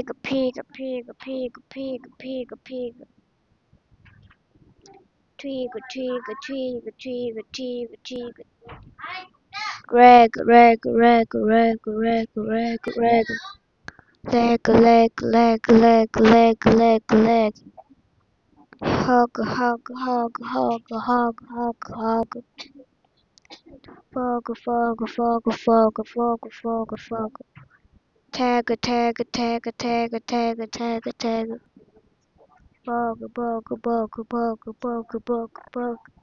pig, pig, pig, pig, pig, pig. Twig, twig, twig, twig, twig, twig. Rag, rag, rag, rag, rag, rag, rag. Leg, leg, leg, leg, leg, leg, leg. Hug, hug, hug, hug, hug, hug, hug. Fog, fog, fog, fog, fog, fog, fog. Tag, tag, tag, tag, tag, tag, tag. Bug, bug, bug, bug, bug, bug, bug.